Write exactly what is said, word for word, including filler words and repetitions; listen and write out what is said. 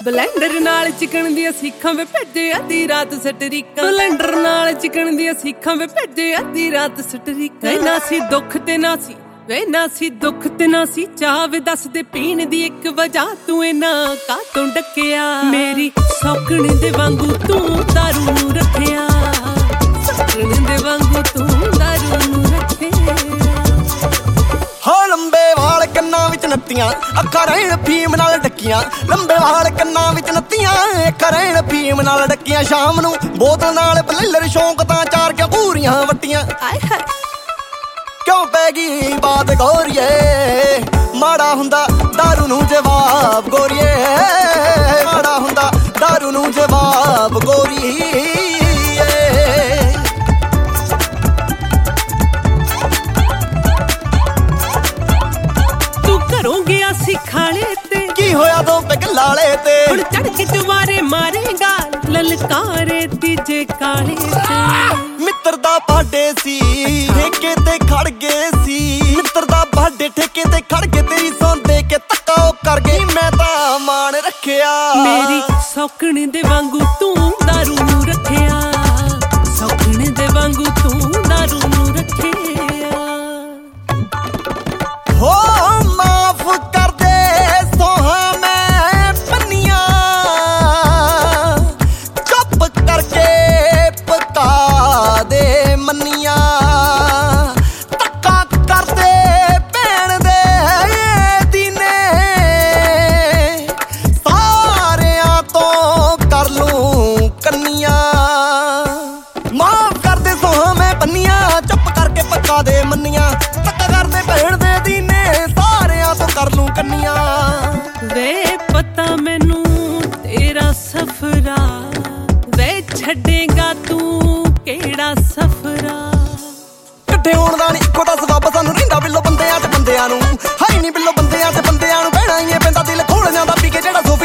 blender ਨਾਲ chicken ਦੀਆਂ ਸੀਖਾਂ ਵੇ ਭੇਜੇ ਅੱਧੀ ਰਾਤ ਸਟਰੀਕਾਂ ਬਲੈਂਡਰ ਨਾਲ ਚਿਕਨ ਦੀਆਂ ਸੀਖਾਂ ਵੇ ਭੇਜੇ ਅੱਧੀ ਰਾਤ ਸਟਰੀਕਾਂ ਨਾ ਸੀ ਦੁੱਖ ਤੇ ਨਾ ਸੀ ਵੇ ਨਾ ਸੀ ਦੁੱਖ ਤੇ ਨਾ ਸੀ ਚਾਹ ਵੇ ਦੱਸ ਦੇ ਪੀਣ ਦੀ ਇੱਕ ਵਜ੍ਹਾ ਤੂੰ ਇਨਾ ਕਾਤੋਂ ਡੱਕਿਆ ਮੇਰੀ ਸੌਕਣ ਦੇ ਵਾਂਗੂ ਤੂੰ ਦਾਰੂ ਨੂੰ ਰੱਖਿਆ ਸੌਕਣ ਦੇ ਵਾਂਗੂ ਤੂੰ ਦਾਰੂ ਨੂੰ ਰੱਖਿਆ ਹੋ ਲੰਬੇ ਵਾਲ ਕੰਨਾਂ ਵਿੱਚ ਨੱਤੀਆਂ ਅੱਖਾਂ ਰਹਿਣ ਫੀਮ ਨਾਲ ਡੱਕੀਆਂ ਲੰਬੇ ਵਾਲ ਕੰਨਾਂ ਵਿੱਚ ਨੱਤੀਆਂ ਅੱਖਾਂ ਰਹਿਣ ਫੀਮ ਨਾਲ ਡੱਕੀਆਂ ਸ਼ਾਮ ਨੂੰ ਬੋਤਲ ਨਾਲ ਬਲੈਂਡਰ ਸ਼ੌਂਕ ਤਾਂ ਚਾਰ ਕੇ ਪੂਰੀਆਂ ਵੱਟੀਆਂ ਆਏ ਹਾਏ ਕਿਉਂ ਪੈ ਗਈ ਬਾਤ ਗੋਰੀਏ ਮਾੜਾ ਹੁੰਦਾ ਦਾਰੂ ਨੂੰ ਜਵਾਬ ਗੋਰੀਏ ਮਾੜਾ ਹੁੰਦਾ ਦਾਰੂ ਨੂੰ ਜਵਾਬ ਗੋਰੀਏ ਤੂੰ ਘਰੋਂ ਗਿਆ ਸੀ ਖਾਲੇ ਤੇ ਕੀ ਹੋਇਆ ਦੋ ਪਿਕ ਲਾਲੇ ਤੇ ਹੁਣ ਚੜ ਕੇ ਜਵਾਰੇ ਮਾਰੇਗਾ ਲਲਕਾਰੇ ਤੀਜੇ ਕਾਲੇ ਤੇ ਮਿੱਤਰ ਦਾ ਬਾਡੇ ਸੀ ਠੇਕੇ ਤੇ ਖੜ ਗਏ ਸੀ ਮਿੱਤਰ ਦਾ ਬਾਡੇ ਠੇਕੇ ਤੇ ਖੜ ਕੇ ਤੇਰੀ ਸੌਂ ਦੇ ਕੇ ਧੱਕਾ ਉਹ ਕਰ ਗਈ ਮੈਂ ਤਾਂ ਮਾਣ ਰੱਖਿਆ ਮੇਰੀ ਸੌਕਣ ਦੇ ਵਾਂਗੂ ਤੂੰ ਦਾਰੂ ਨੂੰ ਰੱਖਿਆ ਸੌਕਣ ਦੇ ਵਾਂਗੂ ਤੂੰ ਦਾਰੂ ਨੂੰ ਰੱਖਿਆ ਹੋ ਮਾਫ ਕਰ ਦੇ ਸੋਹਾਂ ਮੈਂ ਪੰਨੀਆਂ ਚੁੱਪ ਕਰਕੇ ਪਕਾ ਦੇ ਮੰਨੀਆਂ ਧੱਕਾ ਕਰਦੇ ਭੈਣ ਦੇ ਦੀਨੇ ਸਾਰਿਆਂ ਤੋਂ ਕਰ ਲੂੰ ਕੰਨੀਆਂ ਮਾਫ ਕਰ ਦੇ ਸੋਹਾਂ ਮੈਂ ਪੰਨੀਆਂ ਚੁੱਪ ਕਰਕੇ ਪਕਾ ਦੇ ਮੰਨੀਆਂ ਧੱਕਾ ਕਰਦੇ ਭੈਣ ਦੇ ਦੀਨੇ ਸਾਰਿਆਂ ਤੋਂ ਕਰ ਲੂੰ ਕੰਨੀਆਂ ਵੇ ਪਤਾ ਮੈਨੂੰ ਤੇਰਾ ਸਫਰਾ ਵੇ ਛੱਡੇਗਾ ਤੂੰ ਕਿਹੜਾ ਸਫਰਾ ਇਕੱਠੇ ਹੋਣ ਦਾ ਨੀ ਇੱਕੋ ਦਾ ਸਬੱਬ ਸਾਨੂੰ ਰਹਿੰਦਾ ਬਿੱਲੋ ਬੰਦਿਆਂ ਤੇ ਬੰਦਿਆਂ ਨੂੰ ਹਾਈ ਨੀ ਬਿੱਲੋ ਬੰਦਿਆਂ ਤੇ ਬੰਦਿਆਂ ਨੂੰ ਬਹਿਣਾ ਹੀ ਪੈਂਦਾ ਦਿਲ ਖੋਲ ਜਾਂਦਾ ਪੀ ਕੇ ਜਿਹੜਾ